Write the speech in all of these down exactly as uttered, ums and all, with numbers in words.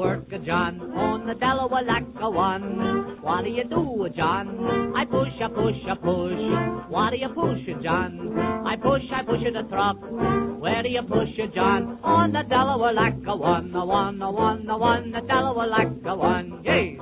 work, John, on the Delaware Lackawanna. What do you do, John? I push, I push, I push. What do you push, John? I push, I push the truck. Where do you push, John? On the Delaware Lackawanna, one, one, one, the Delaware Lackawanna. Yay!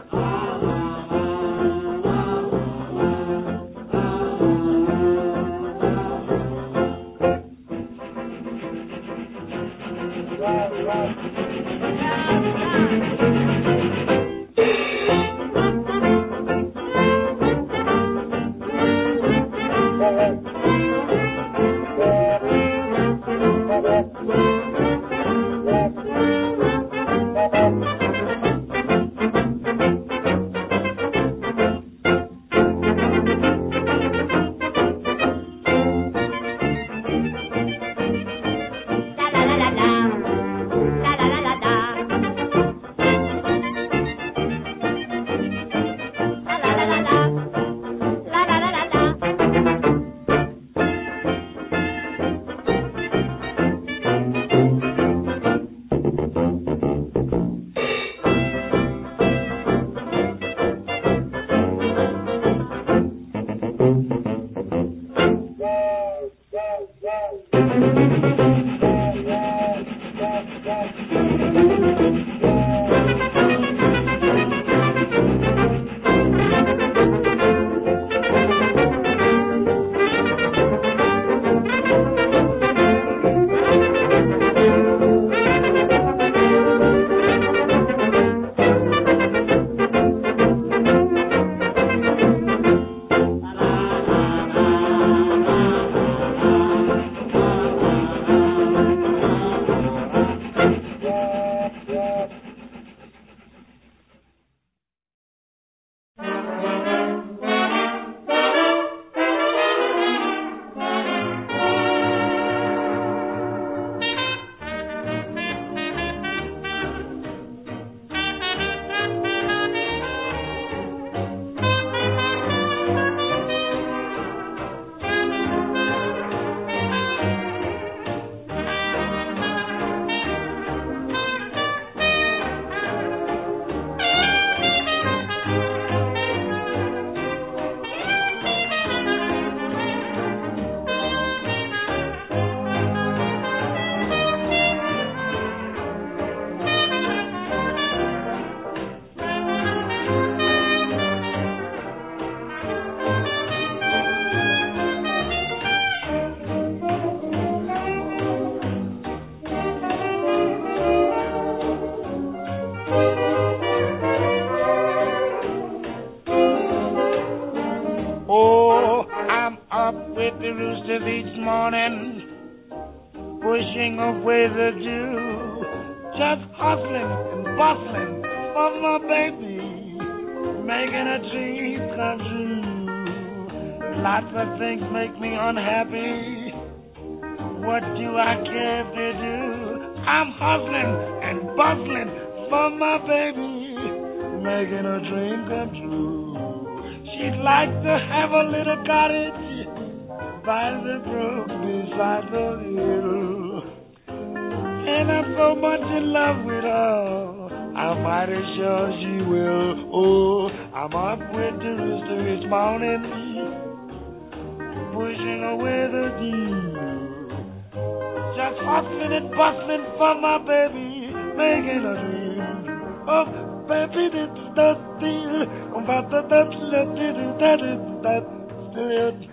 Pushing away the dew, just hustling and bustling for my baby, making a dream come true. Lots of things make me unhappy. What do I care to do? I'm hustling and bustling for my baby, making a dream come true. She'd like to have a little cottage by the brook beside the hill, and I'm so much in love with her, I'm mighty sure she will. Oh, I'm up with the rooster each morning, pushing away the dew, just hustling and bustling for my baby, making a dream of baby. That's the deal about the that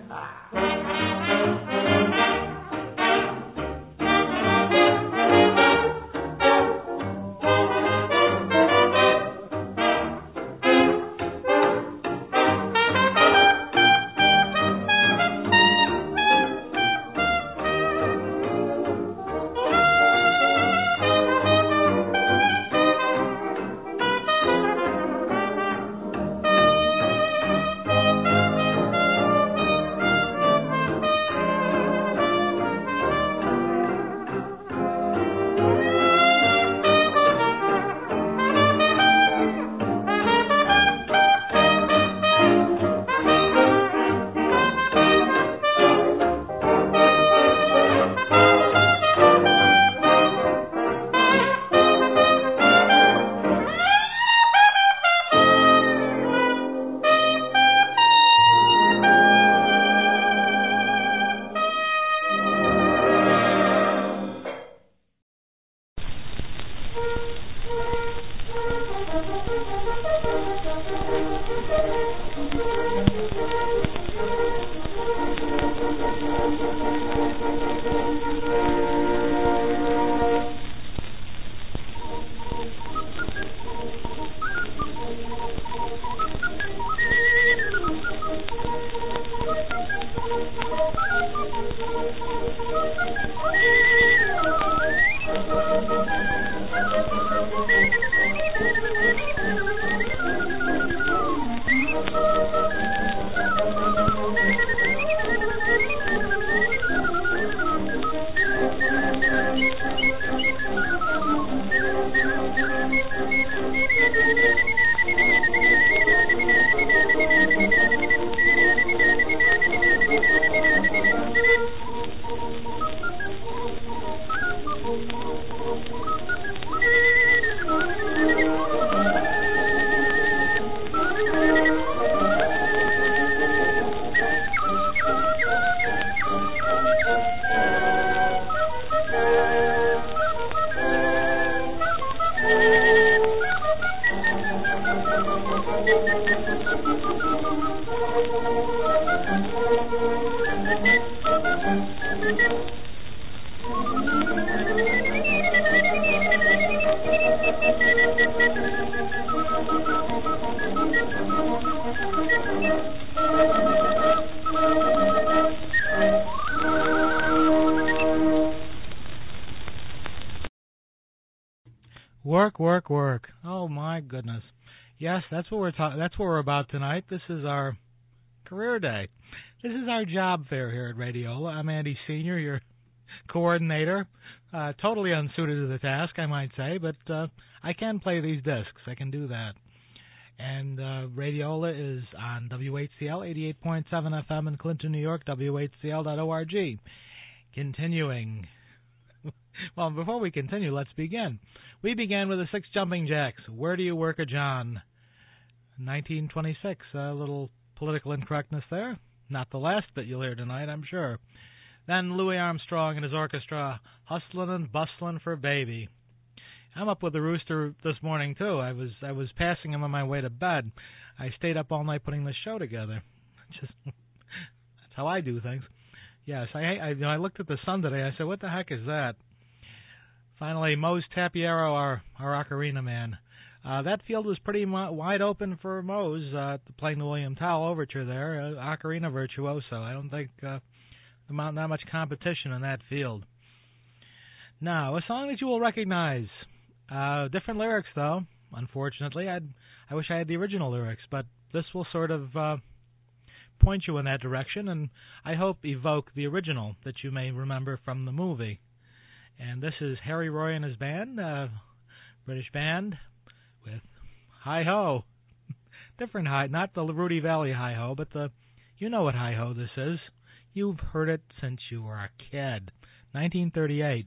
Work, work, work. Oh my goodness. Yes, that's what we're ta- that's what we're about tonight. This is our career day. This is our job fair here at Radiola. I'm Andy Senior, your coordinator. Uh, totally unsuited to the task, I might say, but uh, I can play these discs. I can do that. And uh, Radiola is on W H C L eighty-eight point seven F M in Clinton, New York, W H C L dot org. Continuing. Well, before we continue, let's begin. We began with the Six Jumping Jacks. Where do you work a John? nineteen twenty-six. A little political incorrectness there. Not the last bit you'll hear tonight, I'm sure. Then Louis Armstrong and his orchestra, Hustlin' and Bustlin' for Baby. I'm up with the rooster this morning, too. I was I was passing him on my way to bed. I stayed up all night putting the show together. Just that's how I do things. Yes, I, I, you know, I looked at the sun today. I said, what the heck is that? Finally, Mose Tapiero, our, our ocarina man. Uh, that field was pretty mu- wide open for Mose uh, playing the William Tell Overture there. Uh, ocarina virtuoso. I don't think uh, not, not much competition in that field. Now, a song that you will recognize. Uh, different lyrics, though. Unfortunately, I'd, I wish I had the original lyrics, but this will sort of uh, point you in that direction, and I hope evoke the original that you may remember from the movie. And this is Harry Roy and his band, uh, British band, with Hi Ho. Different hi, not the Rudy Valley Hi Ho, but the, you know what Hi Ho this is. You've heard it since you were a kid. nineteen thirty-eight.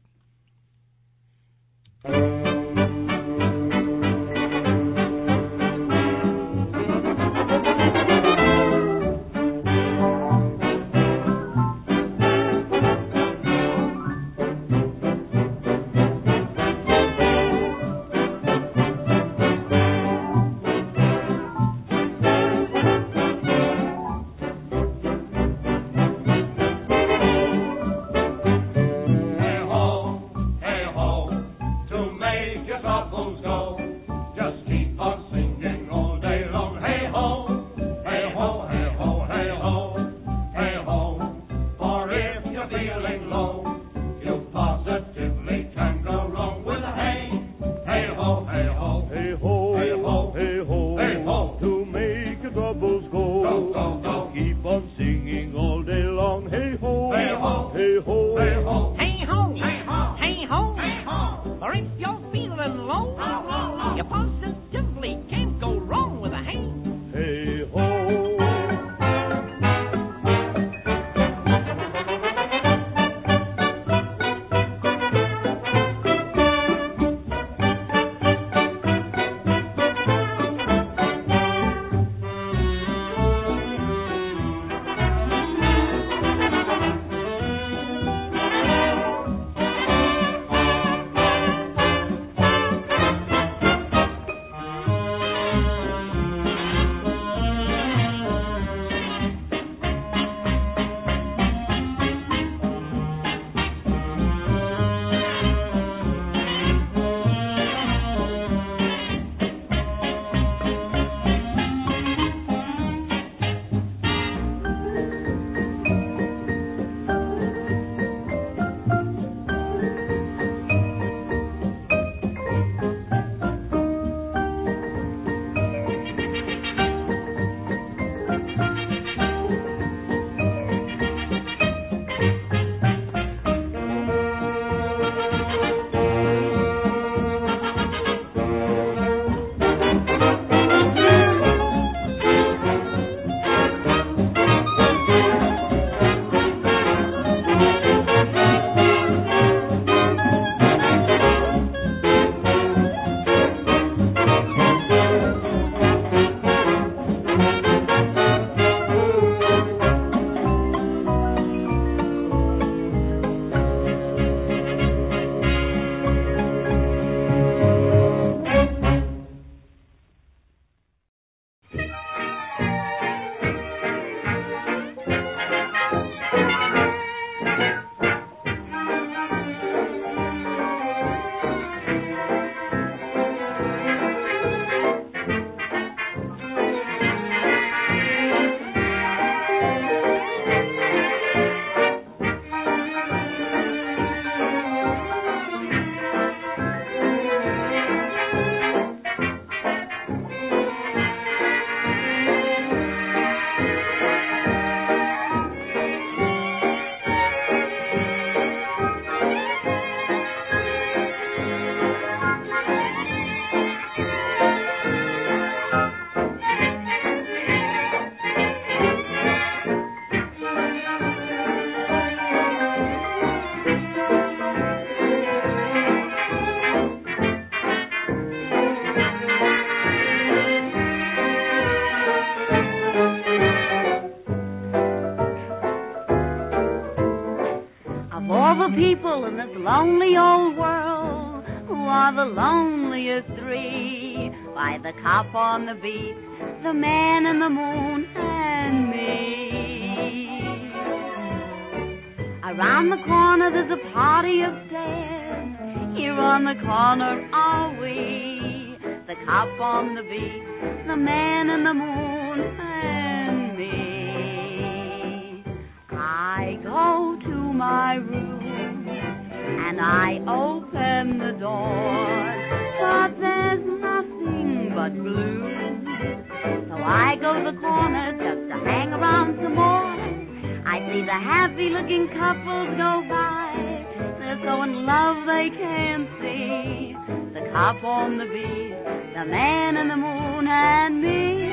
people in this lonely old world who are the loneliest three. Why, the cop on the beat, the man in the moon, and me. Around the corner there's a party upstairs. Here on the corner are we, the cop on the beat, the man in the moon, and me. I go to my room and I open the door, but there's nothing but gloom. So I go to the corner just to hang around some more. I see the happy-looking couples go by. They're so in love they can't see. The cop on the beat, the man in the moon, and me.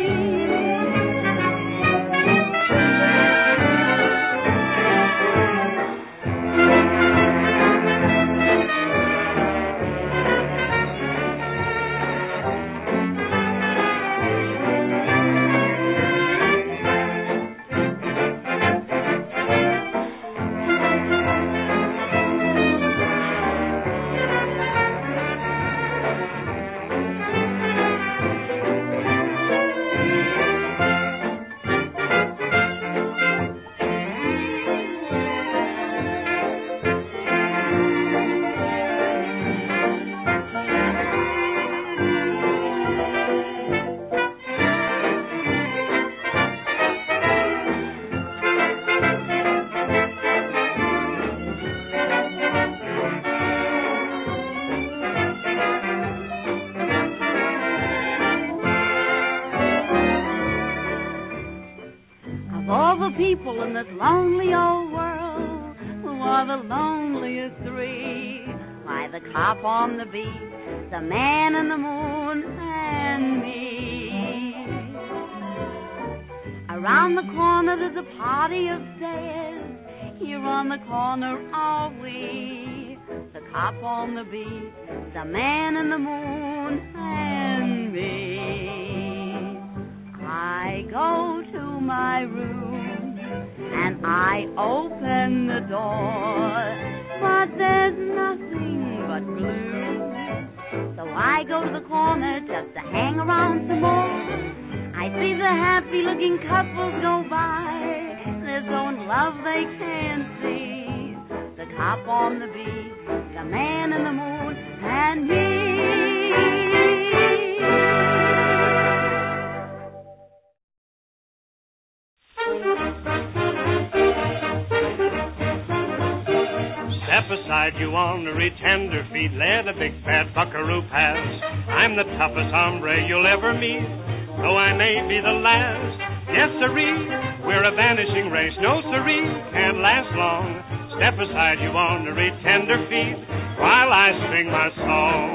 People in this lonely old world who are the loneliest three. Why, the cop on the beat, the man in the moon, and me. Around the corner there's a party upstairs. Here on the corner are we, the cop on the beat, the man in the moon, and me. I go to my room and I open the door, but there's nothing but gloom. So I go to the corner just to hang around some more. I see the happy-looking couples go by. They're so in love they can't see. The cop on the beat, the man in the moon, and me. Step aside, you ornery tenderfeet, let a big fat buckaroo pass. I'm the toughest hombre you'll ever meet, though I may be the last. Yes, sirree, we're a vanishing race, no sirree, can't last long. Step aside, you ornery tenderfeet, while I sing my song.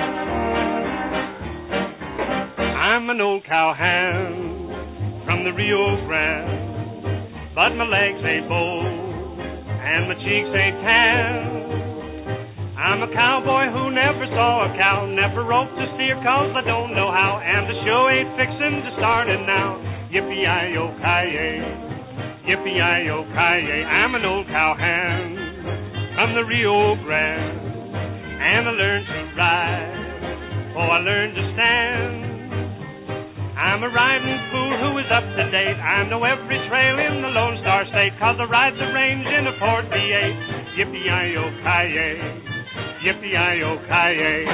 I'm an old cowhand from the Rio Grande, but my legs ain't bold and my cheeks ain't tan. I'm a cowboy who never saw a cow, never roped a steer cause I don't know how, and the show ain't fixin' to startin' now. Yippee-yi-yo-ki-yay, yippee-yi-yo-ki-yay. I'm an old cowhand from the Rio Grande, and I learned to ride, oh, I learned to stand. I'm a riding fool who is up to date. I know every trail in the Lone Star State, cause I ride the range in a Ford V eight. Yippee-yi-yo-ki-yay, yippee-yi-yo-ki-yay.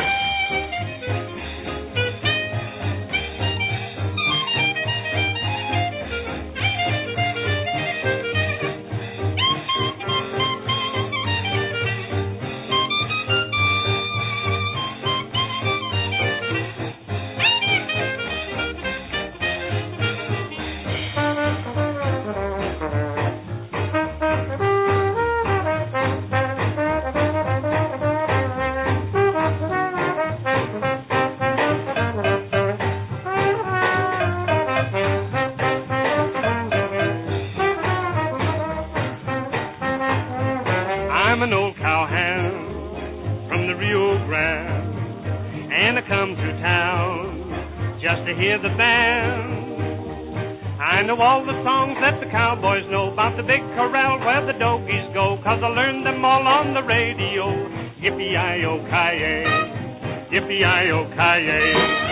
I'm an old cowhand from the Rio Grande, and I come to town just to hear the band. I know all the songs that the cowboys know about the big corral where the dogies go, 'cause I learned them all on the radio. Yippee-yi-yo-ki-yay, yippee-yi-yo-ki-yay.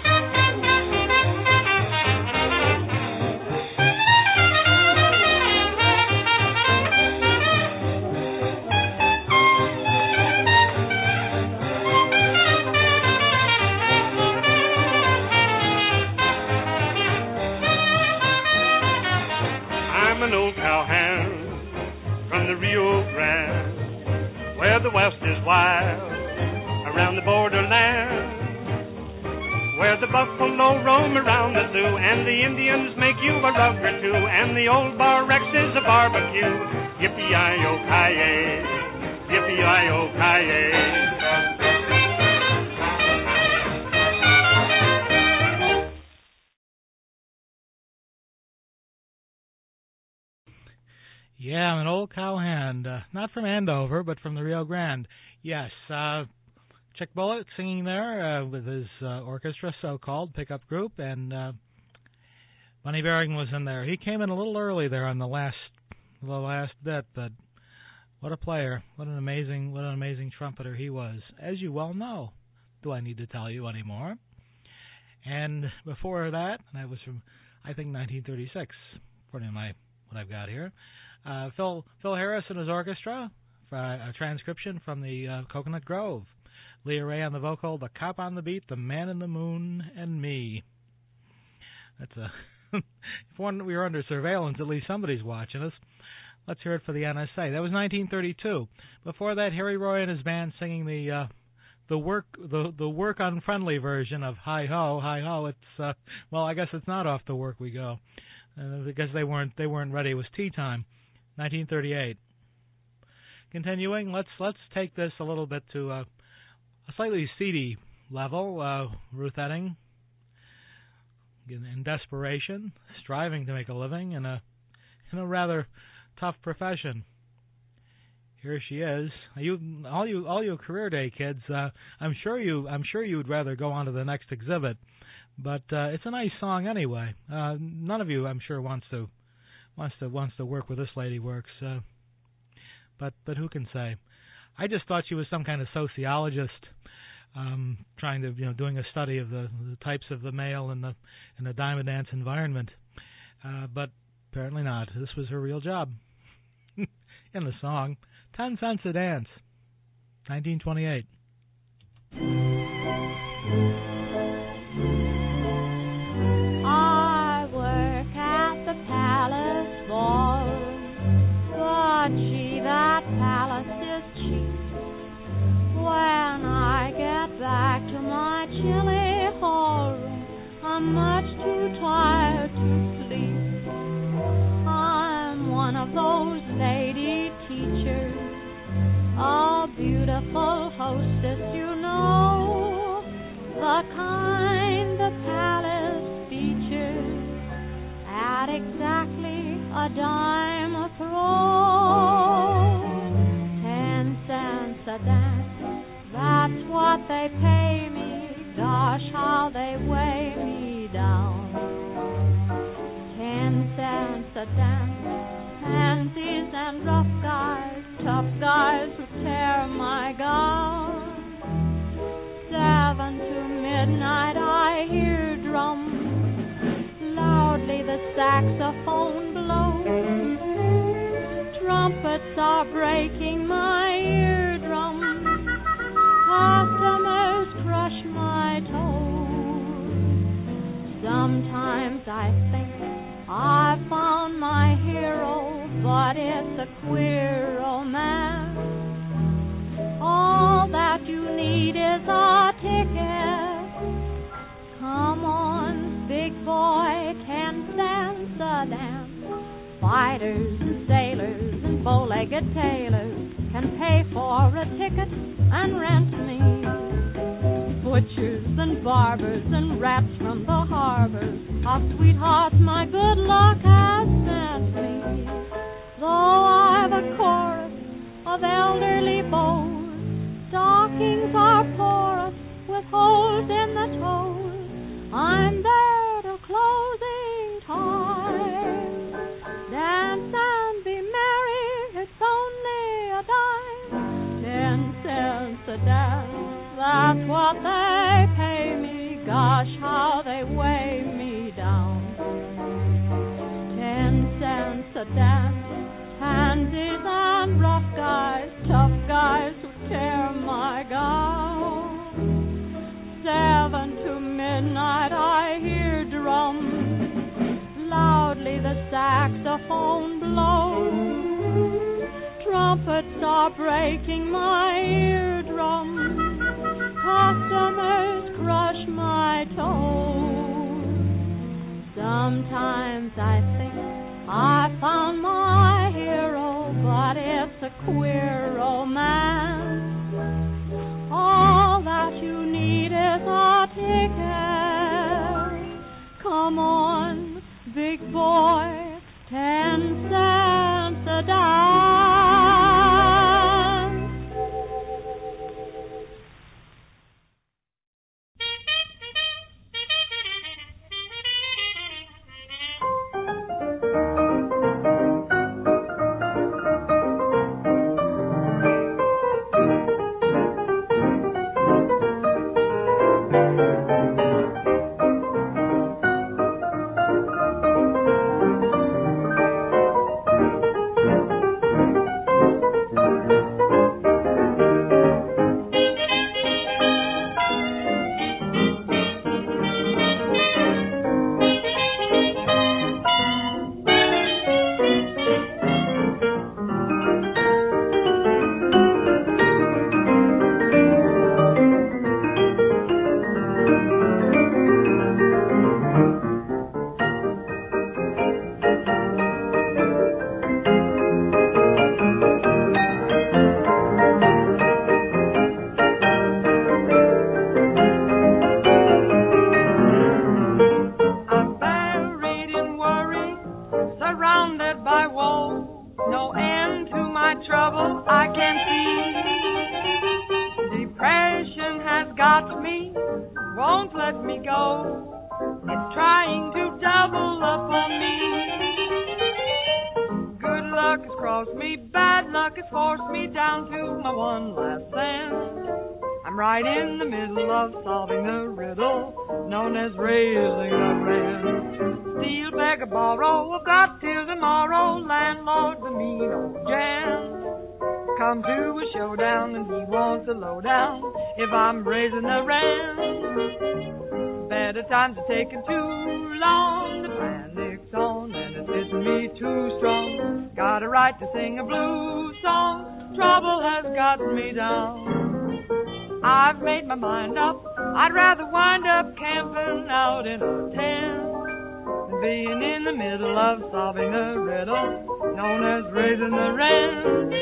An old cowhand from the Rio Grande, where the west is wild, around the borderland, where the buffalo roam around the zoo, and the Indians make you a rug or two, and the old Bar Rex is a barbecue. Yippee-yi-yo-ki-yay, yippee-yi-yo-ki-yay. Yeah, I'm an old cowhand, uh, not from Andover, but from the Rio Grande. Yes, uh, Chick Bullet singing there uh, with his uh, orchestra, so-called pickup group, and uh, Bunny Berrigan was in there. He came in a little early there on the last, the last bit, but what a player! What an amazing, what an amazing trumpeter he was, as you well know. Do I need to tell you anymore? And before that, that was from, I think, nineteen thirty-six, according to my what I've got here. Uh, Phil Phil Harris and his orchestra, for a transcription from the uh, Coconut Grove. Leah Ray on the vocal, The Cop on the Beat, The Man in the Moon, and Me. That's a if one, we were under surveillance, at least somebody's watching us. Let's hear it for the N S A. That was nineteen thirty-two. Before that, Harry Roy and his band singing the uh, the work the the work unfriendly version of Hi Ho Hi Ho. It's uh, well, I guess it's not Off the Work We Go, uh, because they weren't they weren't ready. It was tea time. nineteen thirty-eight. Continuing, let's let's take this a little bit to a, a slightly seedy level. Uh, Ruth Etting, in desperation, striving to make a living in a in a rather tough profession. Here she is. You, all you, all you career day kids. Uh, I'm sure you, I'm sure you would rather go on to the next exhibit, but uh, it's a nice song anyway. Uh, none of you, I'm sure, wants to. Wants to wants to work where this lady works, uh, but but who can say? I just thought she was some kind of sociologist, um, trying to you know doing a study of the, the types of the male in the in the diamond dance environment, uh, but apparently not. This was her real job. In the song, Ten Cents a Dance, nineteen twenty-eight. But she, that palace is cheap. When I get back to my chilly hallroom, I'm much too tired to sleep. I'm one of those lady teachers, a beautiful hostess, you know, the kind the palace features at exactly a dime a throw. Ten cents a dance, that's what they pay me. Gosh, how they weigh me down. Ten cents a dance, pansies and rough guys, tough guys who tear my gown. Seven to midnight I hear drums, loudly the saxophone blows. Trumpets are breaking my eardrums. Customers crush my toes. Sometimes I think I've found my hero, but it's a queer romance. All that you need is a ticket. Come on, big boy, ten cents a dance. Fighters and sailors and bow-legged tailors can pay for a ticket and rent me. Butchers and barbers and rats from the harbors of sweethearts my good luck has sent me. Though I've a chorus of elderly beaux, stockings are porous with holes in the toes. I'm there till closing time. midnight I hear drums. Loudly the saxophone blows. Trumpets are breaking my eardrums. Customers crush my toes. Sometimes I think I found my hero, but it's a queer romance. All that you need is a ticket. Come on, big boy, ten cents a dance. Times are taking too long, the panic's on and it's hitting me too strong. Got a right to sing a blues song, trouble has got me down. I've made my mind up, I'd rather wind up camping out in a tent than being in the middle of solving a riddle known as raising the rent.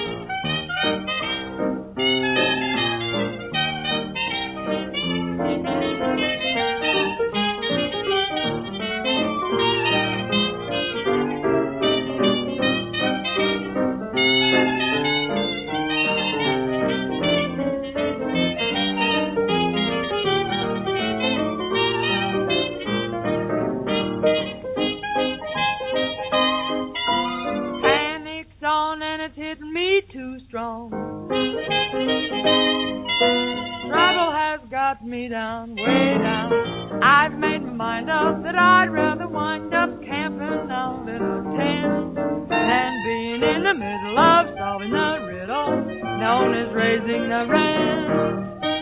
Trouble has got me down, way down. I've made my mind up that I'd rather wind up camping out in a tent than being in the middle of solving the riddle known as raising the rent.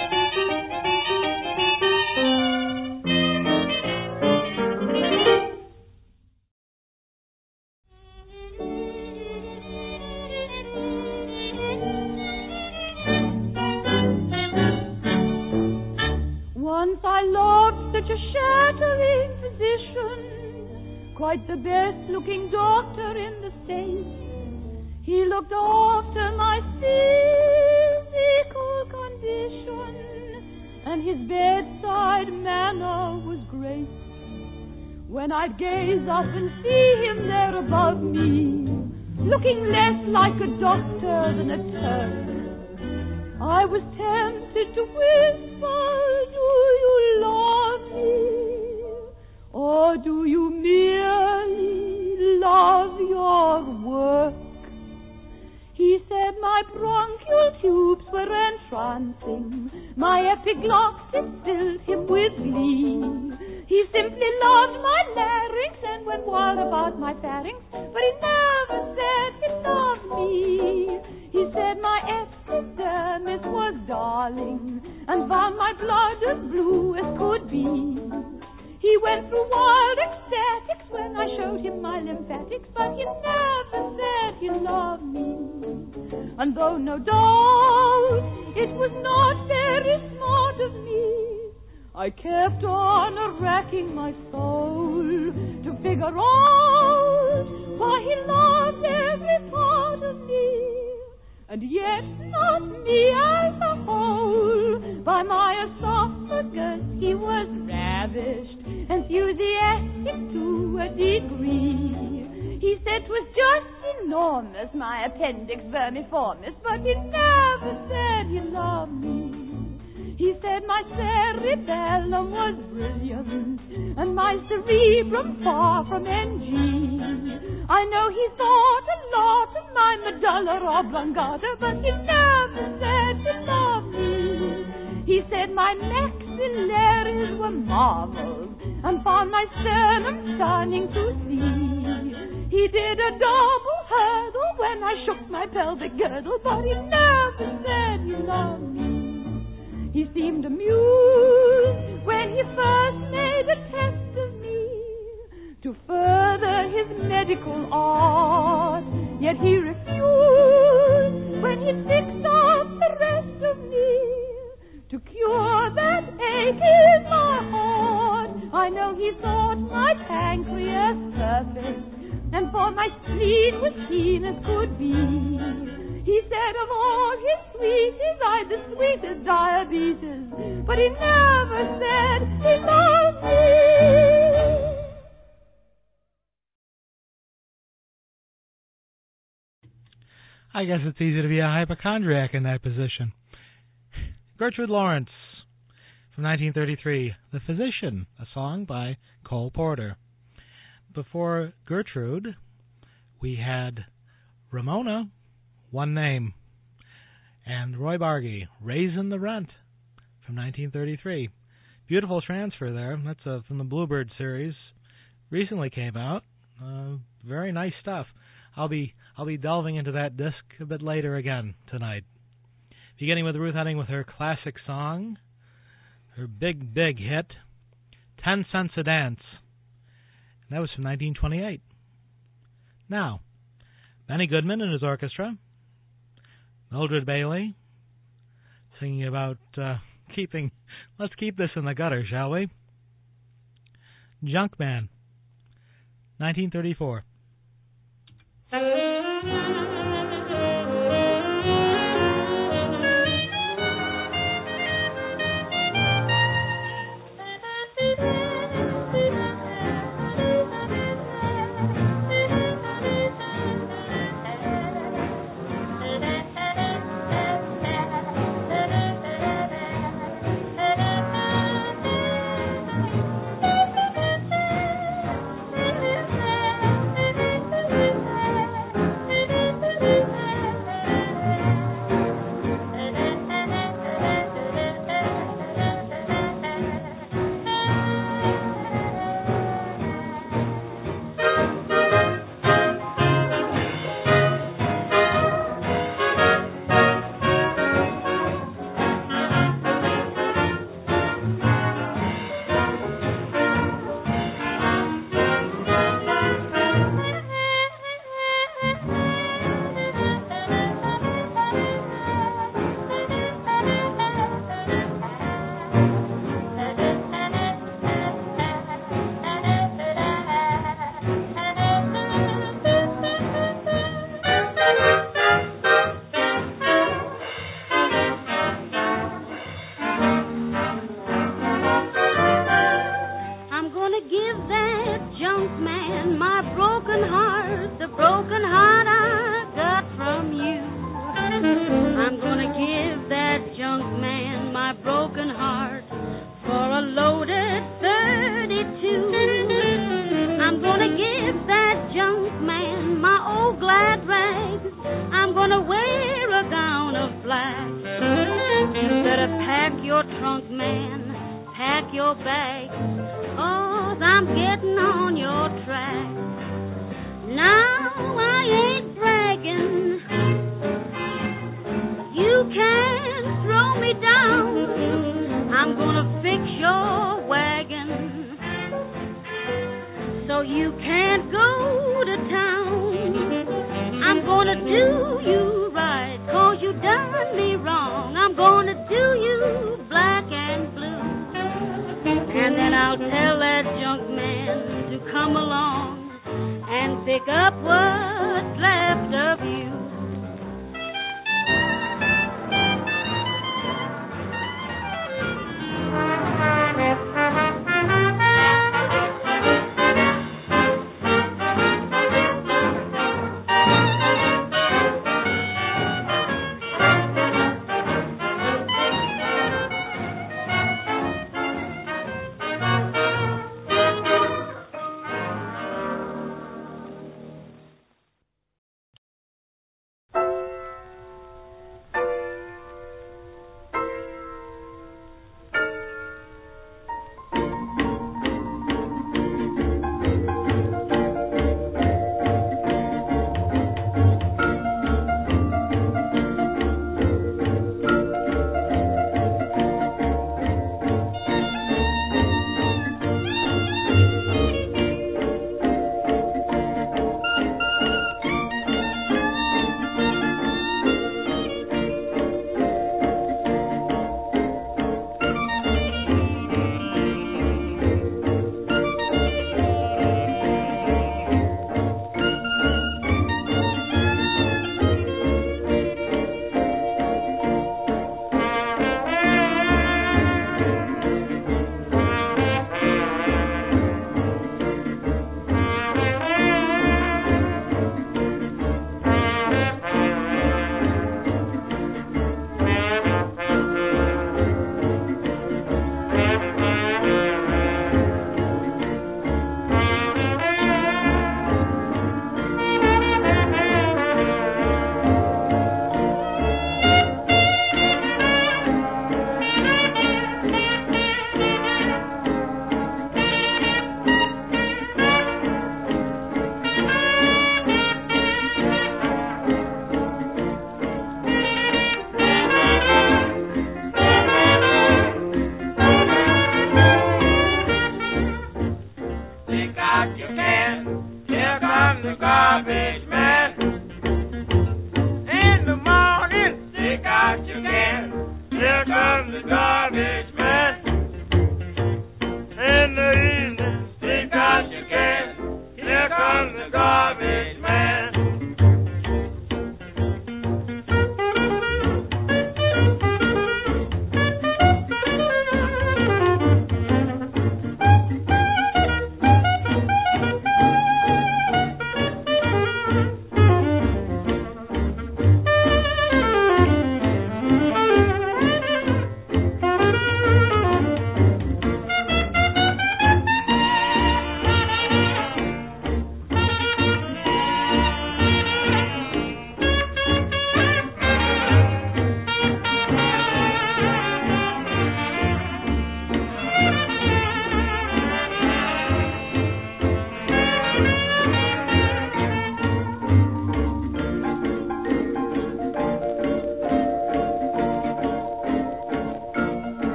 Once I loved such a shattering physician, quite the best-looking doctor in the state. He looked after my physical condition, and his bedside manner was great. When I'd gaze up and see him there above me, looking less like a doctor than a Turk, I was tempted to whisper, do you love me? Or do you merely love your work? He said my bronchial tubes were entrancing, my epiglottis filled him with glee. He simply loved my larynx and went wild about my pharynx, but he never said he loved me. He said my epidermis was darling and found my blood as blue as could be. went through wild ecstatics when I showed him my lymphatics, but he never said he loved me. And though no doubt it was not very smart of me, I kept on racking my soul to figure out why he loved every part of me, and yet not me as a whole. By my esophagus he was ravished, enthusiastic to a degree. He said 'twas just enormous, my appendix vermiformis, but he never said he loved me. He said my cerebellum was brilliant, and my cerebrum far from N G. I know he thought a lot of my medulla oblongata, but he never said he loved me. He said my maxillaries were marvels, and found my sternum stunning to see. He did a double hurdle when I shook my pelvic girdle, but he never said he loved me. He seemed amused when he first made a test of me to further his medical art, yet he refused when he fixed off the rest of me to cure that ache in my heart. I know he thought my pancreas perfect, and for my spleen was keen as could be. He said of all his sweeties I'd the sweetest diabetes, but he never said he loved me. I guess it's easy to be a hypochondriac in that position. Gertrude Lawrence, from nineteen thirty-three, The Physician, a song by Cole Porter. Before Gertrude, we had Ramona, One Name, and Roy Bargy, Raisin' the Rent, from nineteen thirty-three. Beautiful transfer there. That's uh, from the Bluebird series. Recently came out. Uh, very nice stuff. I'll be I'll be delving into that disc a bit later again tonight. Beginning with Ruth Henning with her classic song, her big, big hit, Ten Cents a Dance. And that was from nineteen twenty-eight. Now, Benny Goodman and his orchestra, Mildred Bailey, singing about uh, keeping, let's keep this in the gutter, shall we? Junkman, nineteen thirty-four. so you can't go to town. I'm gonna do you right, cause you done me wrong. I'm gonna do you black and blue. And then I'll tell that junk man to come along and pick up what's left of you.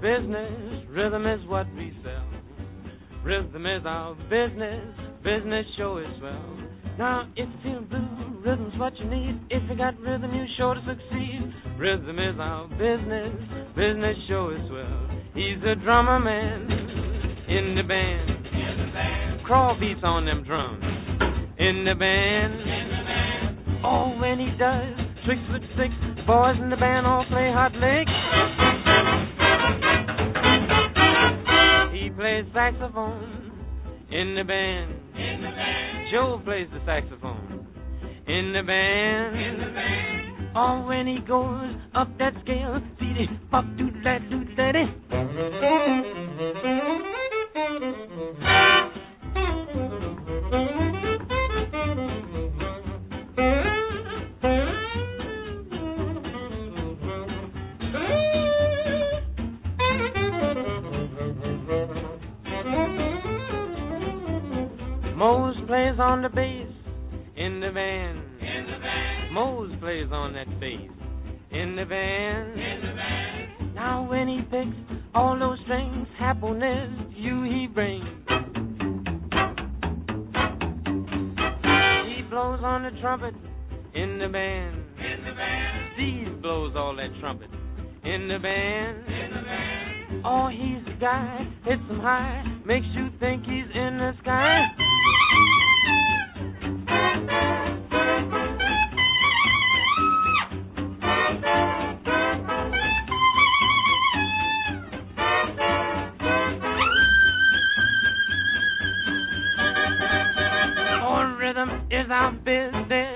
business, rhythm is what we sell. Rhythm is our business, business show is swell. Now, if you feel blue, rhythm's what you need. If you got rhythm, you're sure to succeed. Rhythm is our business, business show is swell. He's a drummer man in the band. In the band. Crawl beats on them drums. In the band. In the band. Oh, when he does tricks with six, boys in the band all play hot licks. He plays saxophone in the band. In the band. Joe plays the saxophone in the band. In the band. Oh, when he goes up that scale, see it pop do that do that it. Mose plays on the bass in the band. In the band. Mose plays on that bass in the band. In the band. Now when he picks all those strings, happiness to you he brings. He blows on the trumpet in the band. In the band. Steve blows all that trumpet in the band. In the band. Oh, he's the guy, hits him high, makes you think he's in the sky. Oh, rhythm is our business.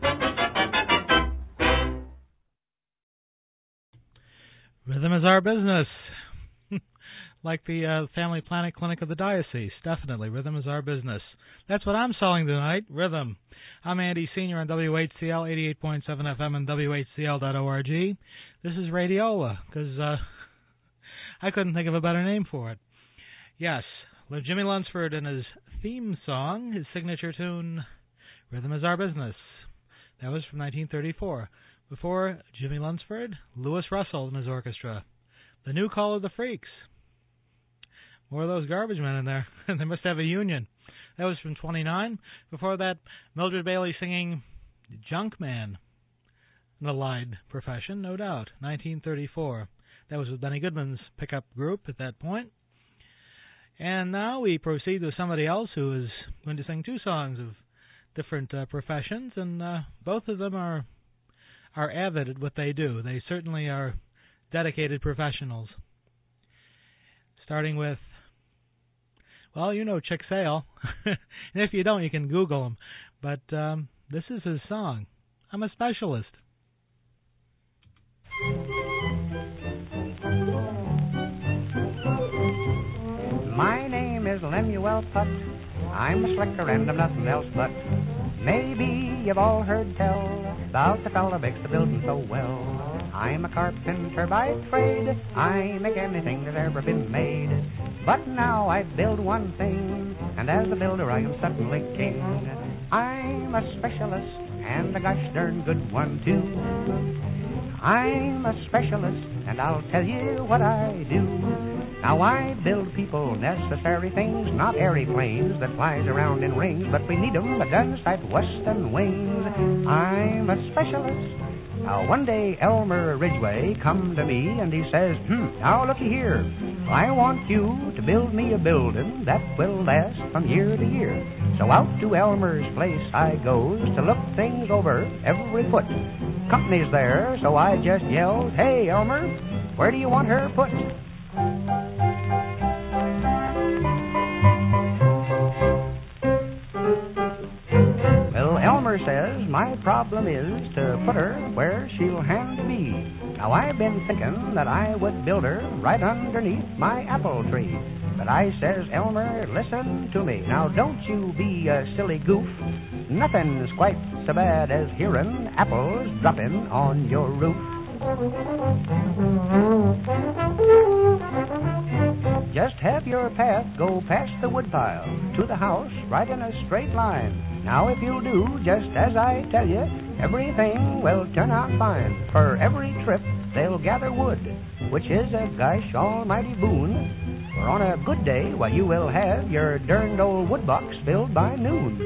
Rhythm is our business. Like the uh, Family Planning Clinic of the Diocese. Definitely. Rhythm is our business. That's what I'm selling tonight. Rhythm. I'm Andy Senior on W H C L eighty-eight point seven F M and W H C L dot org. This is Radiola, because uh, I couldn't think of a better name for it. Yes, Jimmy Lunsford and his theme song, his signature tune, Rhythm is Our Business. That was from nineteen thirty-four. Before Jimmy Lunsford, Louis Russell and his orchestra. The New Call of the Freaks. More of those garbage men in there. They must have a union. That was from twenty-nine. Before that, Mildred Bailey singing Junkman. An allied profession, no doubt. nineteen thirty-four. That was with Benny Goodman's pickup group at that point. And now we proceed with somebody else who is going to sing two songs of different uh, professions, and uh, both of them are are avid at what they do. They certainly are dedicated professionals. Starting with, well, you know Chick Sale. And if you don't, you can Google him. But um, this is his song. I'm a Specialist. My name is Lemuel Putt. I'm a slicker and I'm nothing else but. Maybe you've all heard tell about the fella makes the building so well. I'm a carpenter by trade. I make anything that's ever been made. But now I build one thing, and as a builder I am certainly king. I'm a specialist, and a gosh darn good one too. I'm a specialist, and I'll tell you what I do. Now I build people necessary things, not airy planes that flies around in rings, but we need 'em a gun sight western wings. I'm a specialist. Now one day Elmer Ridgway come to me and he says, hmm, now looky here, I want you to build me a building that will last from year to year. So out to Elmer's place I goes to look things over every foot. Company's there, so I just yelled, hey Elmer, where do you want her put? Well, Elmer says my problem is to put her where she'll have to be. Now I've been thinking that I would build her right underneath my apple tree. But I says, Elmer, listen to me. Now don't you be a silly goof. Nothing's quite so bad as hearing apples dropping on your roof. Just have your path go past the woodpile to the house right in a straight line. Now if you'll do just as I tell you, everything will turn out fine. For every trip they'll gather wood. which is a gosh almighty boon. For on a good day, well, you will have your derned old woodbox filled by noon.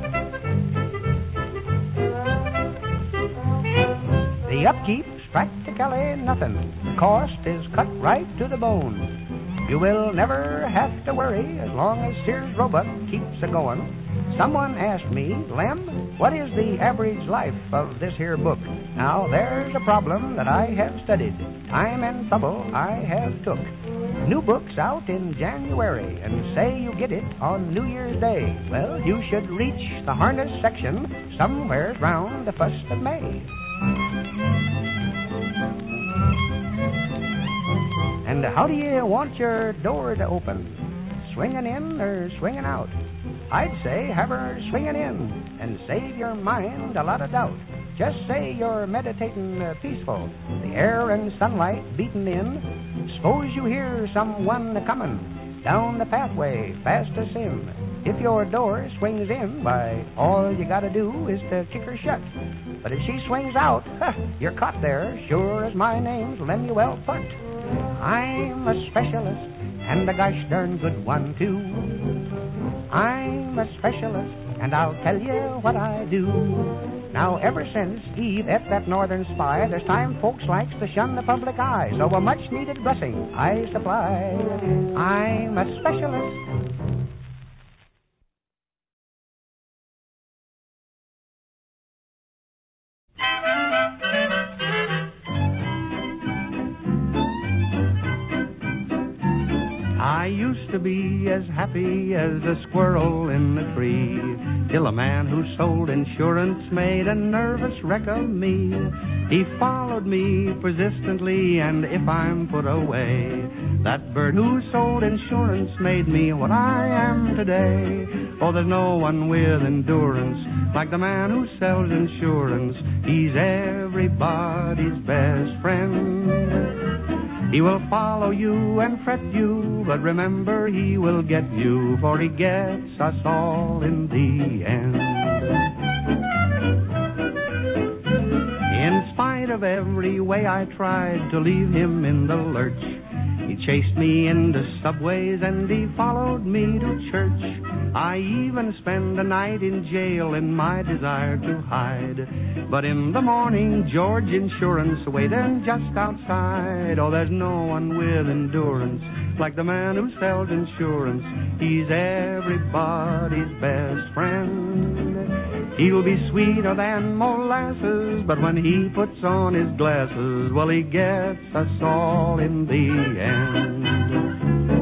The upkeep's practically nothing. The cost is cut right to the bone. You will never have to worry as long as Sears Roebuck keeps a-going. Someone asked me, Lem, what is the average life of this here book? Now, there's a problem that I have studied. Time and trouble I have took. New books out in January, and say you get it on New Year's Day. Well, you should reach the harness section somewhere round the first of May. And how do you want your door to open? Swinging in or swinging out? I'd say have her swinging in and save your mind a lot of doubt. Just say you're meditating uh, peaceful, the air and sunlight beating in. Suppose you hear someone a-comin' down the pathway fast as sin. If your door swings in, why, all you gotta do is to kick her shut. But if she swings out, huh, you're caught there, sure as my name's Lemuel Putt. I'm a specialist, and a gosh darn good one, too. I'm a specialist, and I'll tell you what I do. Now, ever since Eve ate that northern spy, there's time folks likes to shun the public eye. So a much-needed blessing I supply. I'm a specialist. I used to be as happy as a squirrel in the tree, till a man who sold insurance made a nervous wreck of me. He followed me persistently, and if I'm put away, that bird who sold insurance made me what I am today. Oh, there's no one with endurance like the man who sells insurance. He's everybody's best friend. He will follow you and fret you, but remember he will get you, for he gets us all in the end. In spite of every way I tried to leave him in the lurch, he chased me into subways and he followed me to church. I even spent a night in jail in my desire to hide. But in the morning, George Insurance waiting just outside. Oh, there's no one with endurance like the man who sells insurance. He's everybody's best friend. He'll be sweeter than molasses, but when he puts on his glasses, well, he gets us all in the end.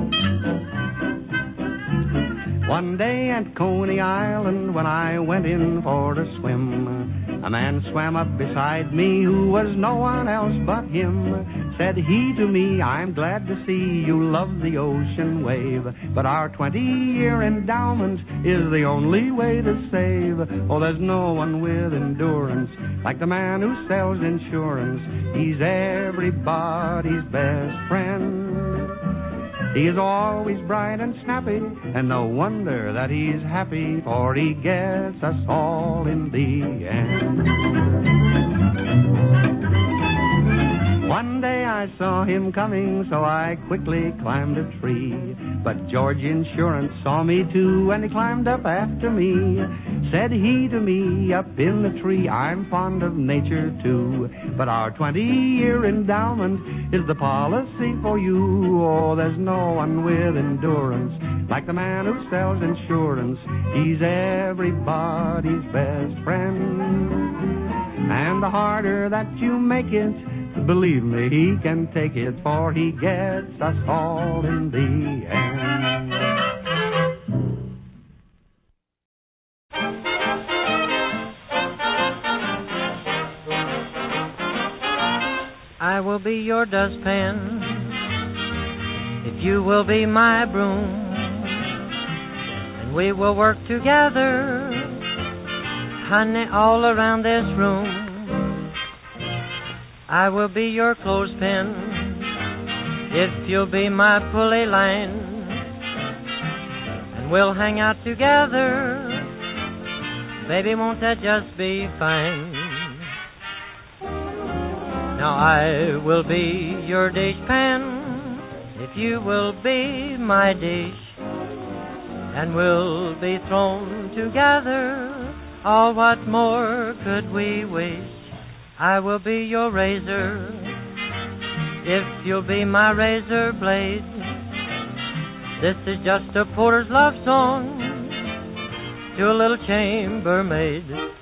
One day at Coney Island, when I went in for a swim, a man swam up beside me who was no one else but him. Said he to me, I'm glad to see you love the ocean wave, but our twenty-year endowment is the only way to save. Oh, there's no one with endurance like the man who sells insurance. He's everybody's best friend. He is always bright and snappy, and no wonder that he's happy, for he gets us all in the end. One day I saw him coming, so I quickly climbed a tree. But George Insurance saw me too, and he climbed up after me. Said he to me up in the tree, I'm fond of nature too, but our twenty-year endowment is the policy for you. Oh, there's no one with endurance like the man who sells insurance. He's everybody's best friend. And the harder that you make it, believe me, he can take it, for he gets us all in the end. I will be your dustpan if you will be my broom, and we will work together, honey, all around this room. I will be your clothespin if you'll be my pulley line, and we'll hang out together, baby, won't that just be fine? Now I will be your dishpan if you will be my dish, and we'll be thrown together. Oh, what more could we wish? I will be your razor if you'll be my razor blade. This is just a porter's love song to a little chambermaid.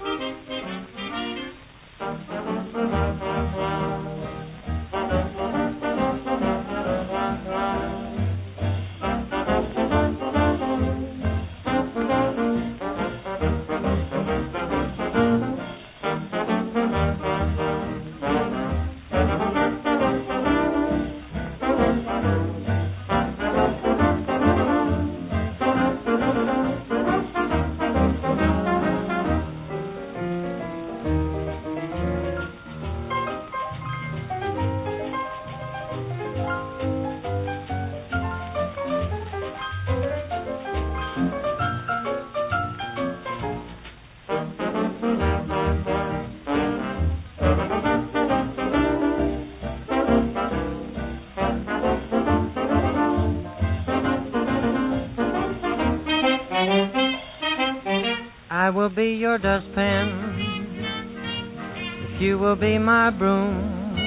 I will be your dustpan if you will be my broom,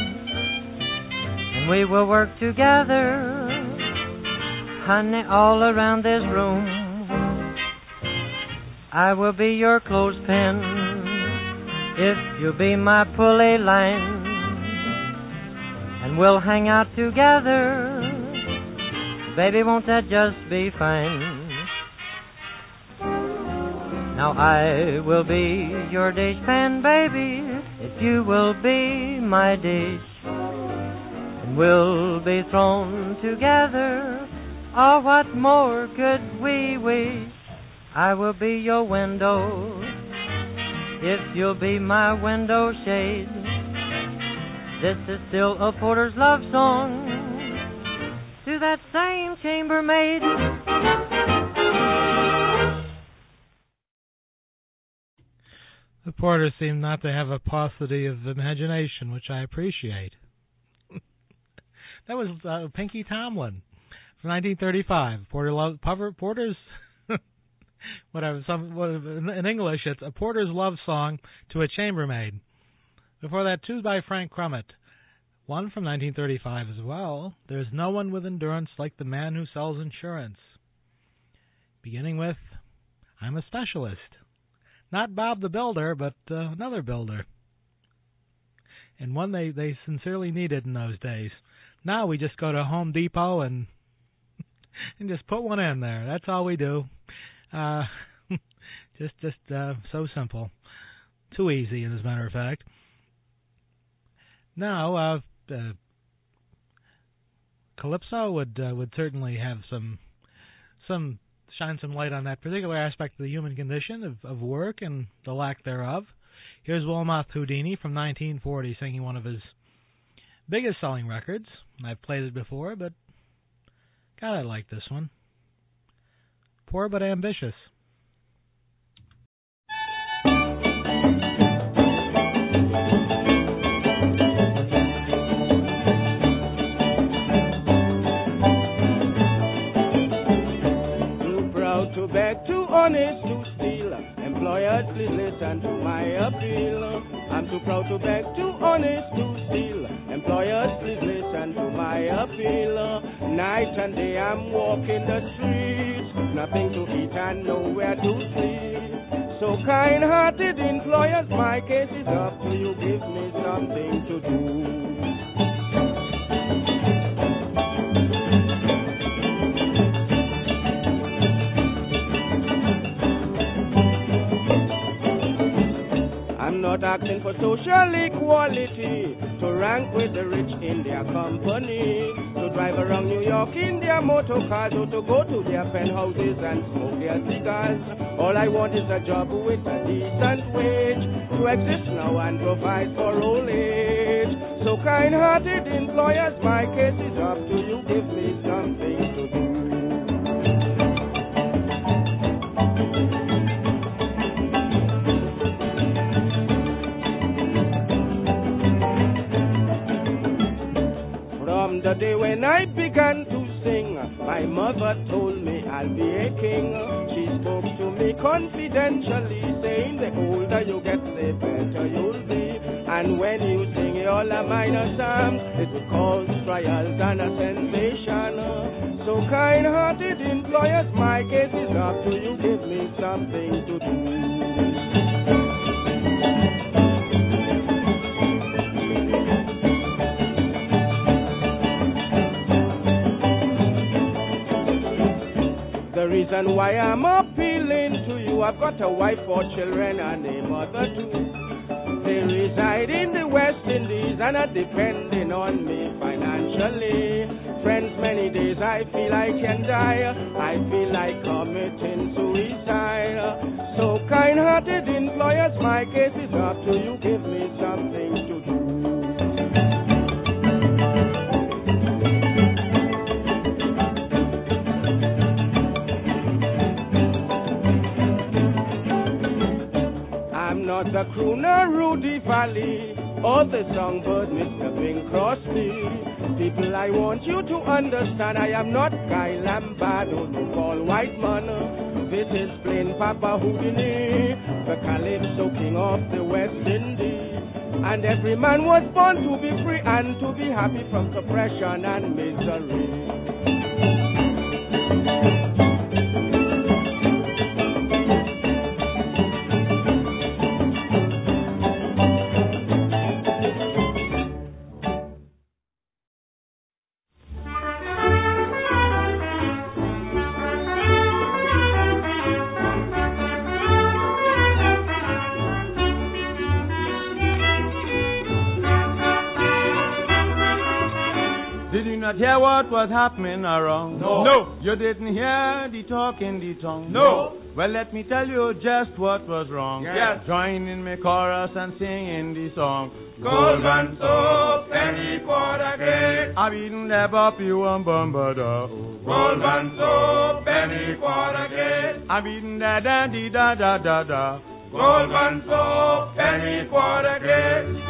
and we will work together, honey, all around this room. I will be your clothespin if you'll be my pulley line, and we'll hang out together. Baby, won't that just be fine? Now I will be your dishpan, baby, if you will be my dish, and we'll be thrown together. Oh, what more could we wish? I will be your window if you'll be my window shade. This is still a porter's love song to that same chambermaid. The Porters seem not to have a paucity of imagination, which I appreciate. That was uh, Pinky Tomlin from nineteen thirty-five. Porter love, Porter's, whatever, some, whatever, in English, it's a Porter's love song to a chambermaid. Before that, two by Frank Crummett. One from nineteen thirty-five as well. There's no one with endurance like the man who sells insurance. Beginning with, I'm a specialist. Not Bob the Builder, but uh, another builder. And one they, they sincerely needed in those days. Now we just go to Home Depot and and just put one in there. That's all we do. Uh, just just uh, so simple. Too easy, as a matter of fact. Now, uh, uh, Calypso would uh, would certainly have some some. shine some light on that particular aspect of the human condition, of, of work and the lack thereof. Here's Wilmoth Houdini from nineteen forty singing one of his biggest selling records. I've played it before, but God, I like this one. Poor but ambitious. To beg, too honest to steal. Employers, please listen to my appeal. I'm too proud to beg, too honest to steal. Employers, please listen to my appeal. Night and day I'm walking the streets, nothing to eat and nowhere to sleep. So kind-hearted employers, my case is up to you. Give me something to do. Not asking for social equality, to rank with the rich in their company, to drive around New York in their motor cars, or to go to their penthouses and smoke their cigars. All I want is a job with a decent wage, to exist now and provide for old age. So kind-hearted employers, my case is up to you. Give me something to do. mother told me I'll be a king. She spoke to me confidentially, saying the older you get, the better you'll be. And when you sing your La minor psalms, it will cause trials and a sensation. So kind-hearted employers, my case is up to you. Give me something to do. The reason why I'm appealing to you, I've got a wife, four children, and a mother too. They reside in the West Indies and are depending on me financially. Friends, many days I feel I can die. I feel like committing suicide. So kind-hearted employers, my case is up to you. Give me something to do. I'm not the crooner Rudy Valley or the songbird Mister Bing Crosby. People, I want you to understand I am not Guy Lombardo, no Paul Whiteman. This is plain Papa Houdini, the Calypso king of the West Indies. And every man was born to be free and to be happy from suppression and misery. Hear what was happening around? No. No. You didn't hear the talk in the tongue? No. Well, let me tell you just what was wrong. Yes. Join in my chorus and sing in the song. Gold and soap, penny quarter gate. I've eaten the boppy one bumba. Gold and soap, penny quarter gate. I've eaten the da di da da da da. Gold and soap, penny quarter gate.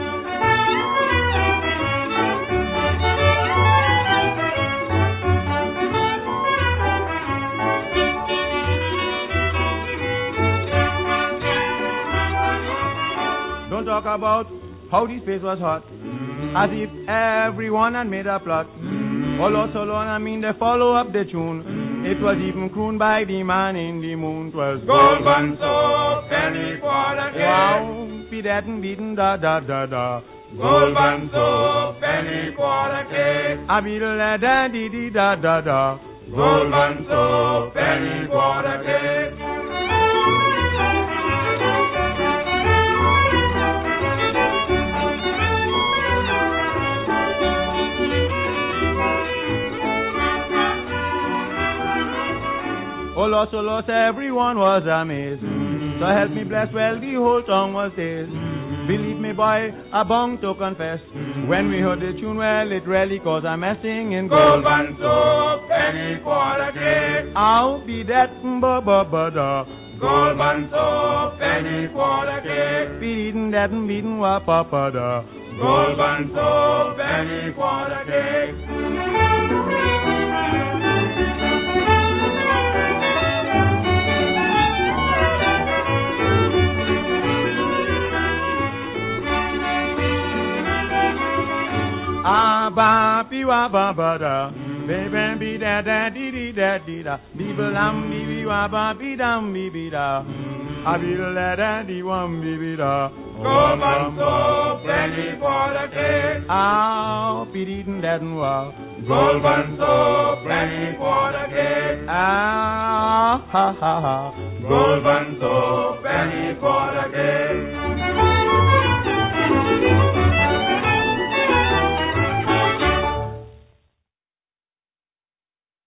Don't talk about how this place was hot, mm-hmm. as if everyone had made a plot. Mm-hmm. All so long, I mean they follow up the tune. Mm-hmm. It was even crooned by the man in the moon. 'Twas gold and soap, penny quarter gate. Wow, be that and beaten da da da da. Gold and soap, penny quarter gate. I be the da di di da da da. Gold and soap, penny quarter gate. Oh, lost, oh, lost, everyone was amazed. Mm-hmm. So help me bless, well, the whole tongue was dazed. Mm-hmm. Believe me, boy, I bound to confess. Mm-hmm. When we heard the tune, well, it really caused a messing in gold and soap, penny quarter gate. I'll be that ba ba ba da. Gold and soap, penny quarter gate. Beaten that and beaten wa pa pa da. Gold and soap, penny quarter gate. Ah ba pi wa ba ba da, baby be da da di di da di da, be ba lam be be wa ba be dam be be da, I be la da di wam be be da. Gold and soap, penny quarter gate. Ah, be di da wa. Gold and soap, penny quarter gate. Ah ha ha ha. Gold and soap, penny quarter gate.